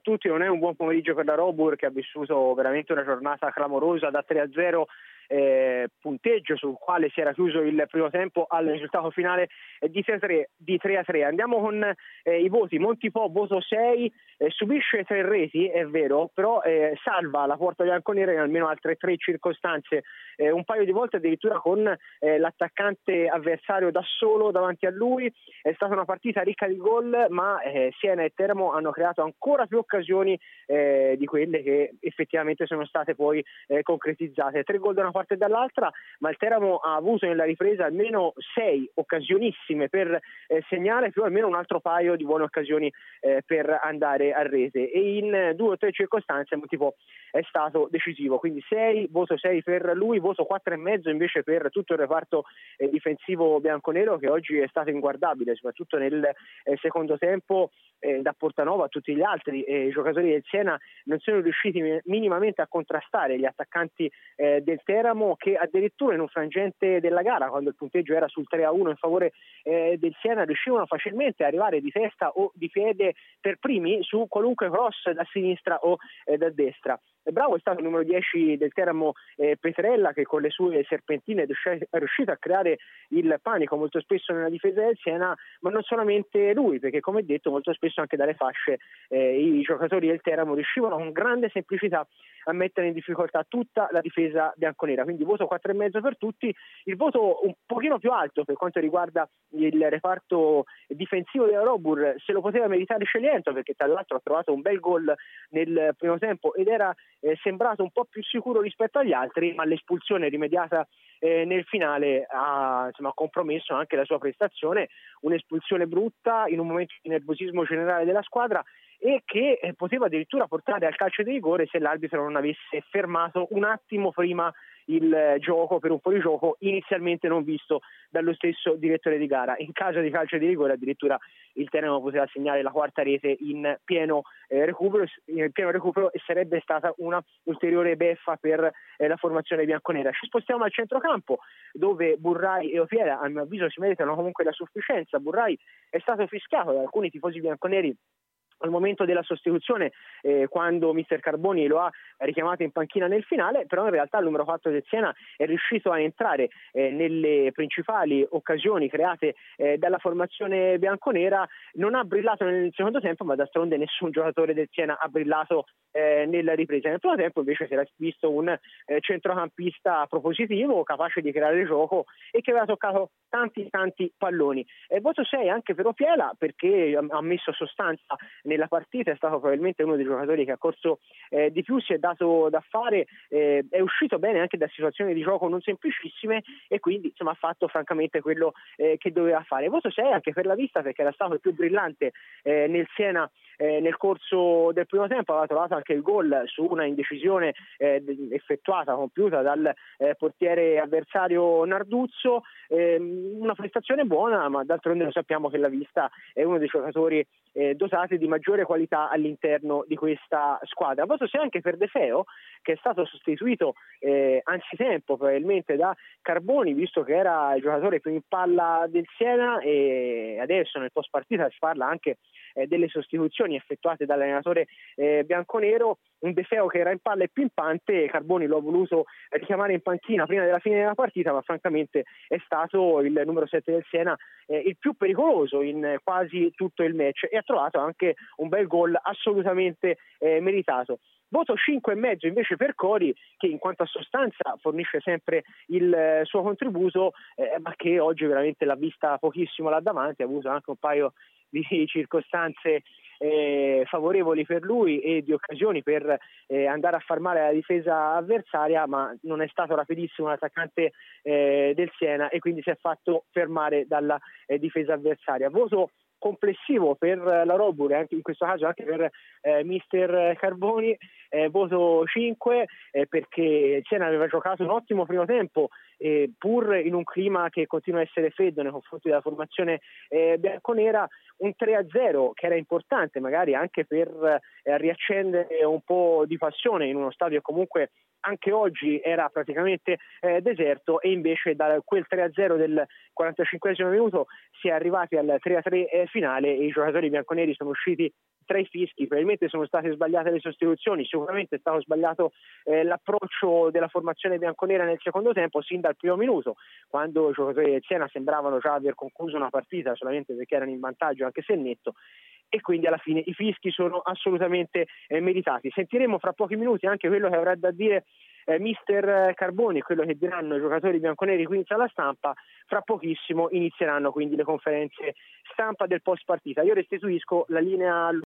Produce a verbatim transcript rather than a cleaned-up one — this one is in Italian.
tutti, non è un buon pomeriggio per la Robur, che ha vissuto veramente una giornata clamorosa da tre a zero, eh, punteggio sul quale si era chiuso il primo tempo al risultato finale di tre a tre. Andiamo con eh, i voti. Montipò voto sei, eh, subisce tre reti, è vero, però eh, salva la porta bianconera in almeno altre tre circostanze, eh, un paio di volte addirittura con eh, l'attaccante avversario da solo davanti a lui. È stata una partita ricca di gol, ma eh, Siena e Teramo hanno creato ancora più occasioni eh, di quelle che effettivamente sono state poi eh, concretizzate. Tre gol da una parte e dall'altra, ma il Teramo ha avuto nella ripresa almeno sei occasionissime per eh, segnare, più almeno un altro paio di buone occasioni eh, per andare a rete, e in due o tre circostanze Montipò è stato decisivo, quindi sei, voto sei per lui, voto quattro e mezzo invece per tutto il reparto eh, difensivo bianconero, che oggi è stato inguardabile, soprattutto nel eh, secondo tempo. Eh, da Portanova a tutti gli altri eh, giocatori del Siena non sono riusciti minimamente a contrastare gli attaccanti eh, del Teramo, che addirittura in un frangente della gara, quando il punteggio era sul tre a uno in favore eh, del Siena, riuscivano facilmente a arrivare di testa o di piede per primi su qualunque cross da sinistra o eh, da destra. Bravo è stato il numero dieci del Teramo, eh, Petrella, che con le sue serpentine è riuscito a creare il panico molto spesso nella difesa del Siena, ma non solamente lui, perché come detto molto spesso anche dalle fasce eh, i giocatori del Teramo riuscivano con grande semplicità a mettere in difficoltà tutta la difesa bianconera. Quindi voto quattro e mezzo per tutti. Il voto un pochino più alto per quanto riguarda il reparto difensivo della Robur se lo poteva meritare Celiento, perché tra l'altro ha trovato un bel gol nel primo tempo ed era eh, sembrato un po' più sicuro rispetto agli altri, ma l'espulsione rimediata eh, nel finale ha insomma compromesso anche la sua prestazione. Un'espulsione brutta in un momento di nervosismo generale della squadra, e che eh, poteva addirittura portare al calcio di rigore se l'arbitro non avesse fermato un attimo prima il eh, gioco per un fuorigioco inizialmente non visto dallo stesso direttore di gara. In caso di calcio di rigore addirittura il Teramo poteva segnare la quarta rete in pieno eh, recupero, in pieno recupero e sarebbe stata una ulteriore beffa per eh, la formazione bianconera. Ci spostiamo al centrocampo, dove Burrai e Opiera a mio avviso si meritano comunque la sufficienza. Burrai è stato fischiato da alcuni tifosi bianconeri al momento della sostituzione, eh, quando mister Carboni lo ha richiamato in panchina nel finale, però in realtà il numero quattro del Siena è riuscito a entrare eh, nelle principali occasioni create eh, dalla formazione bianconera. Non ha brillato nel secondo tempo, ma d'altronde nessun giocatore del Siena ha brillato eh, nella ripresa. Nel primo tempo invece si era visto un eh, centrocampista propositivo, capace di creare gioco e che aveva toccato tanti tanti palloni. E voto sei anche per Opiela, perché ha messo sostanza nella partita, è stato probabilmente uno dei giocatori che ha corso eh, di più, si è dato da fare, eh, è uscito bene anche da situazioni di gioco non semplicissime e quindi insomma ha fatto francamente quello eh, che doveva fare. Voto sei anche per la vista, perché era stato il più brillante eh, nel Siena eh, nel corso del primo tempo, aveva trovato anche il gol su una indecisione eh, effettuata, compiuta dal eh, portiere avversario Narduzzo, eh, una prestazione buona, ma d'altronde lo sappiamo che la vista è uno dei giocatori eh, dotati di maggiore qualità all'interno di questa squadra. Voto sei anche per De Feo, che è stato sostituito eh, anzitempo probabilmente da Carboni, visto che era il giocatore più in palla del Siena, e adesso nel post partita si parla anche eh, delle sostituzioni effettuate dall'allenatore eh, bianconero. Un De Feo che era in palla e pimpante, Carboni lo ha voluto richiamare in panchina prima della fine della partita, ma francamente è stato il numero sette del Siena eh, il più pericoloso in quasi tutto il match, e ha trovato anche un bel gol assolutamente eh, meritato. Voto cinque e mezzo invece per Cori, che in quanto a sostanza fornisce sempre il eh, suo contributo, eh, ma che oggi veramente l'ha vista pochissimo là davanti, ha avuto anche un paio di circostanze eh, favorevoli per lui e di occasioni per eh, andare a far male alla difesa avversaria, ma non è stato rapidissimo l'attaccante eh, del Siena e quindi si è fatto fermare dalla eh, difesa avversaria. Voto complessivo per la Robur, anche in questo caso anche per eh, mister Carboni, eh, voto cinque, eh, perché il Siena aveva giocato un ottimo primo tempo, eh, pur in un clima che continua a essere freddo nei confronti della formazione eh, bianconera. Un tre a zero che era importante magari anche per eh, riaccendere un po' di passione in uno stadio comunque anche oggi era praticamente eh, deserto, e invece da quel tre a zero del quarantacinquesimo minuto si è arrivati al tre a tre eh, finale, e i giocatori bianconeri sono usciti tra i fischi. Probabilmente sono state sbagliate le sostituzioni, sicuramente è stato sbagliato eh, l'approccio della formazione bianconera nel secondo tempo sin dal primo minuto, quando i giocatori del Siena sembravano già aver concluso una partita solamente perché erano in vantaggio anche se netto, e quindi alla fine i fischi sono assolutamente eh, meritati. Sentiremo fra pochi minuti anche quello che avrà da dire eh, mister Carboni, quello che diranno i giocatori bianconeri qui in sala stampa. Fra pochissimo inizieranno quindi le conferenze stampa del post partita. Io restituisco la linea a